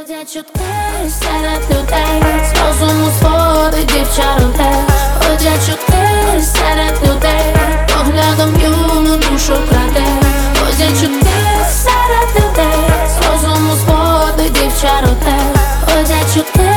Ходять чутки серед людей, з розуму зводить дівчароте. Ходять чутки серед людей, поглядом юну душу краде. Ходять чутки серед людей, з розуму зводить дівчароте. Ходять чутки